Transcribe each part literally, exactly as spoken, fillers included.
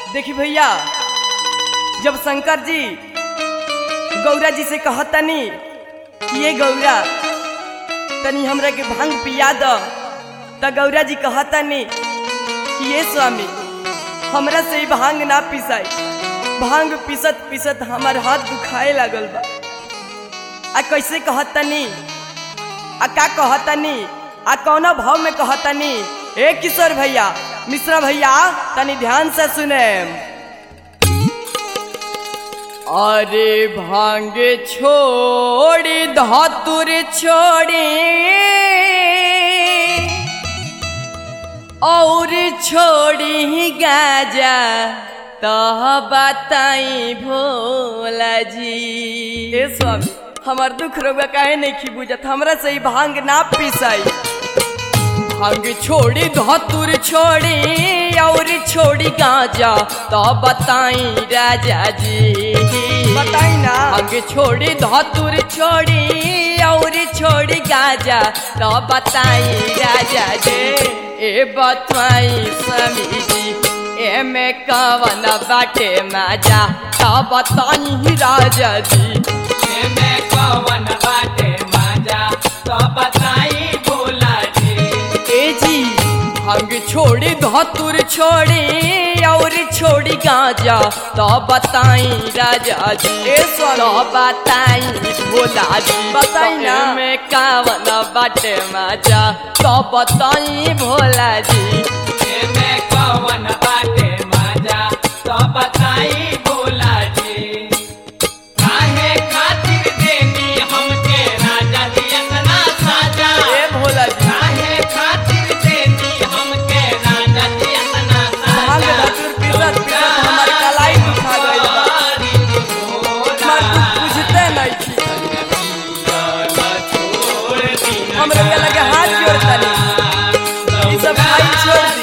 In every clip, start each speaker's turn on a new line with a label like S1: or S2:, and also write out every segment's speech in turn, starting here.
S1: देखी भैया, जब शंकर जी गौरा जी से कहतनी कि ये गौरा तनी हमरा के भांग पिया द, त गौरा जी कहतनी कि ये स्वामी हमरा से भांग ना पिसाई, भांग पिसत पिसत हमार हाथ दुखाए लागल बा। आ कैसे कहतनी, आ का कहतनी, आ कौना भाव में कहतनी? ए किशोर भैया, मिश्रा भैया, तनी ध्यान से सुने। अरे भांग छोड़ी धतुर छोड़ी और छोड़ी गाजा तो बताई भोला जी। ए स्वामी हमार दुख रोगा काहे नहीं खी बुझत, हमरा से भांग ना पिसाई। भांग छोड़ी धतुर छोड़ी और छोड़ी गाजा तो बताई राजा जी, बताई ना। भांग छोड़ी धतुर छोड़ी और छोड़ी गाजा तो बताई राजा जी। ए बताई स्वामी जी, ए में कवन बाटे मजा तो बताई राजा जी।
S2: ए में कवन बाटे मजा तो बताई भोला जी।
S1: ए जी भांग छोड़ी धतुर छोड़ी और छोड़ी गाजा तो बताई राजा जी। ए तो बताई भोला जी, बताई ना। में कावन बाटे मजा तो बताई भोला जी।
S2: ए में कवन बाटे मजा तो बताई भोला जी। काहे खातिर देनी हमके राजा जी इतना साजा?
S1: ए भोला जी
S2: काहे खातिर देनी हमके राजा जी इतना
S1: भांग
S2: साजा?
S1: धतुर पिसत पिसत हमार कलाई दुखा गइल बा, हमार दुख बुझते नहीं छी। हमरा के लगे हाथ जोड़तनी, ई सब खाई छोड़ दी।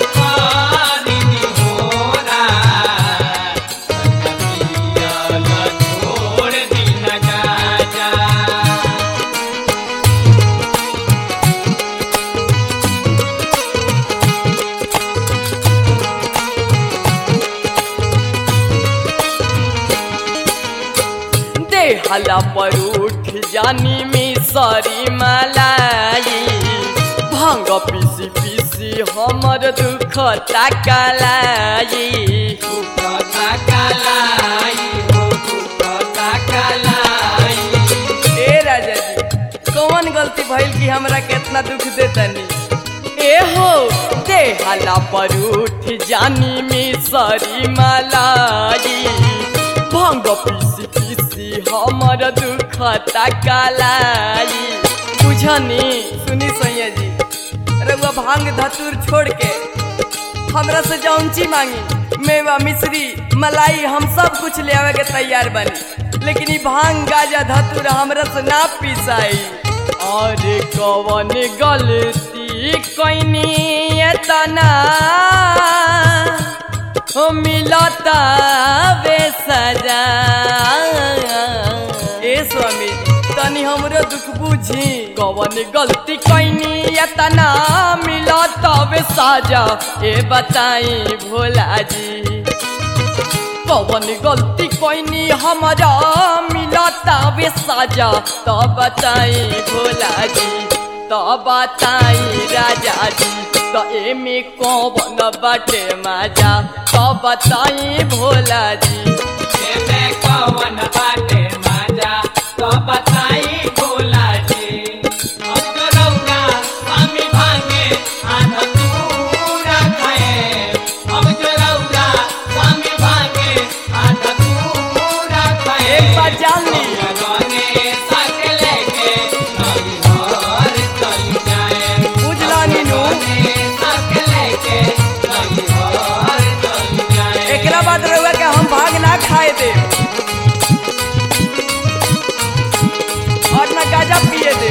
S1: हला पर उठ जानी मिसरी मलाई, भांग पीसी पीसी हमर दुख तकलाई।
S2: दुख तकलाई हो दुख तकलाई।
S1: ए राजा जी कौन गलती भइल कि हमरा केतना दुख देतनी? ए हो दे हला पर उठ जानी मिसरी मलाई, भांग पीसी पीसी हमर दुख तकलाई। बुझनी सुनी सैया जी, रउआ भांग धतूर छोड़ के हमरा से जौनची मांगी, मेवा मिश्री मलाई हम सब कुछ ले आवे के तैयार बनी, लेकिन ई भांग गाजा धतूर हमरा से ना पिसाई। और कवन गलती कइनी एतना हो मिलता बे सजा। ए स्वामी तनी हमरो दुख बुझी, कवन गलती कइनी एतना मिलता बे सजा। ए बताई भोला जी, कवन गलती कइनी हमरा मिलता बे सजा तो बताई भोला जी, तो बताई राजा जी। तो एमे कौन बाटे मजा तो बताई भोला जी।
S2: एमे कौन बाटे मजा तो बताई भोला जी। अब तो रउरा स्वामी भांगे आधा तूरा खाए, अब तो रउरा स्वामी भांगे आधा तूरा खाए।
S1: एक बात जान ली, बुझला नीनू, एकरा बाद रउआ के हम भाग ना खाए दे और ना गाजा पिए दे।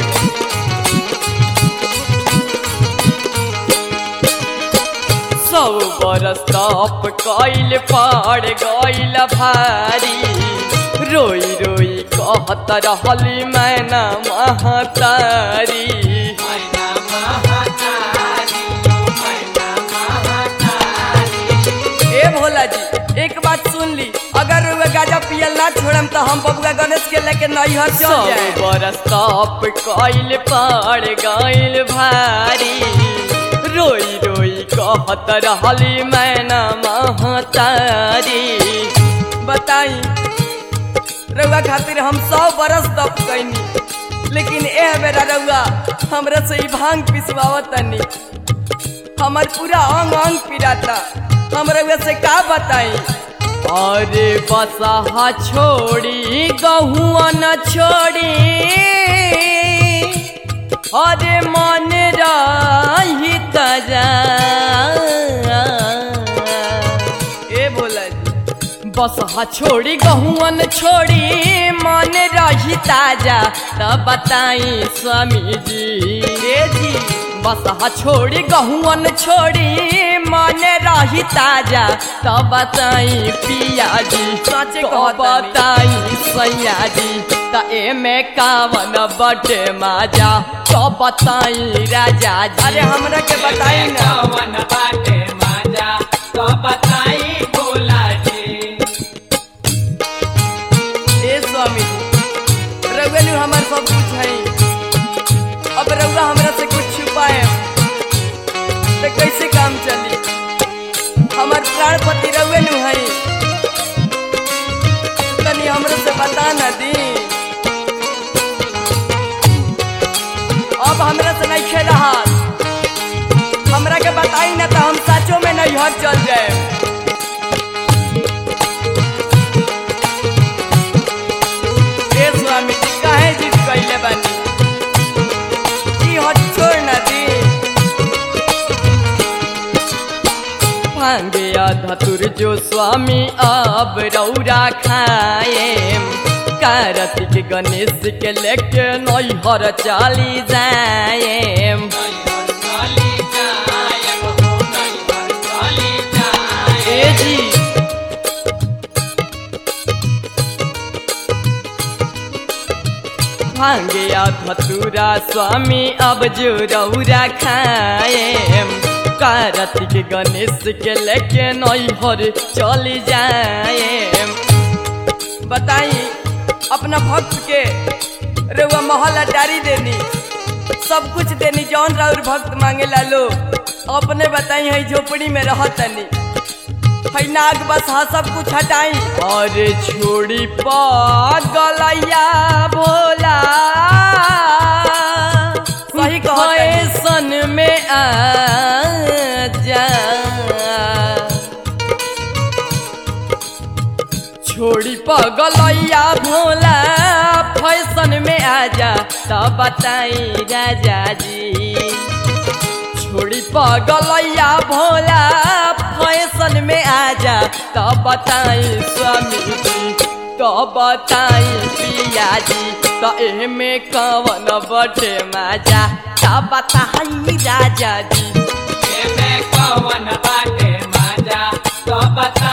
S1: सौ बरस तप कइल पड़ गइल भारी, रोई रोई कहत रहली मैना महतारी।
S2: मैना महतारी, मैना महतारी।
S1: ए भोला जी एक बात सुन ली, अगर रउआ गाजा पियल ना छोड़म तो हम बबुआ गणेश के लेके नैहर चल जाए। बरस तप कइल पड़ गइल भारी, रोई रोई कहत रहली मैना महतारी। बताई रउआ खातिर हम सौ बरस तप कैनी, लेकिन एह बेरा रउआ हमरा से ही भांग पिसवावत तनी, हमार पूरा अंग अंग पिराता, हम रउआ से का बताई। अरे बसहा छोड़ी गहुआ न छोड़ी, अरे मन रही तजा। ए बोला जी बसहा छोड़ी गहुआ न छोड़ी, मन रही ताजा, तब बताई स्वामी जी। ए जी बसहा छोड़ी गहुआ न छोड़ी, मन रही ताजा, तब बताई पिया जी। सच बताई सैया जी, त एमे कावन बटे माजा, तो बताई राजा जी। अरे हमरा के बताई ना
S2: कावन बाटे माजा, तो बताई भोला जी।
S1: ए स्वामी रउआ नु हमार सब कुछ है, अब रउआ हमरा से कुछ छुपाए तो कैसे काम चली। हमार प्राणपति रउआ नु है, तनी हमरा से बता ना दी। अब हमरा से नहीं खेल रहा, हमरा के बताई ना तो हम साचो में नहीं हर चल जाए। ए स्वामी जी काहे जिद कइले बानी, ई हट छोड़ ना दी। भांगे धतुर जो स्वामी अब रौरा खाए, कार्तिक गणेश के लेके नैहर चली जाए। ए जी भांगे धतुरा स्वामी अब जो रौरा खाए, कार्तिक गणेश के लेके नैहर चली जाए। बताई अपना भक्त के रउआ महल अटारी देनी, सब कुछ देनी, जौन राउर भक्त मांगे ला लो। अपने बताई है झोपड़ी में रहतनी, है नाग बस हाँ सब कुछ हटाई। और छोड़ी पागलैया भोला, सही सन में आ जा, छोड़ी पगलैया भोला फैशन में आजा, तब बताई राजा जी। छोड़ी पगलैया भोला फैशन में आजा, तब बताई स्वामी जी, तब बताई पिया जी। तो एमे कवन बटे माजा, तब बताई राजा जी।
S2: एमे कवन बाटे माजा, तो बता